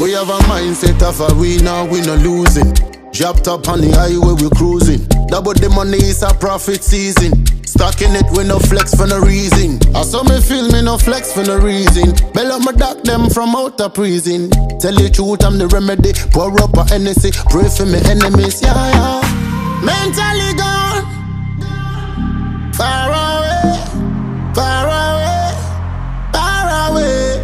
We have a mindset of a winner, we no losing. Dropped up on the highway, we cruising. Double the money is a profit season. Stacking it with no flex for no reason. I saw me feel me no flex for no reason. Bell up my doc them from out of prison. Tell the truth, I'm the remedy. Pour up a Hennessy, pray for me enemies, yeah, yeah. Mentally gone, far away, far away, far away.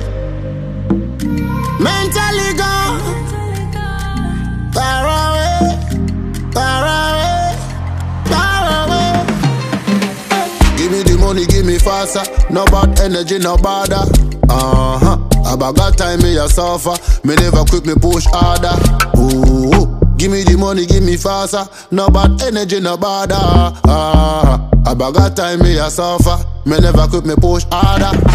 Mentally gone, far away, far away, far away. Give me the money, give me faster. No bad energy, no bother. I got time, me a suffer. Me never quit, me push harder. Ooh. Give me the money, give me faster. No bad energy, no bother. I got time, me a suffer. Me never quit, me push harder.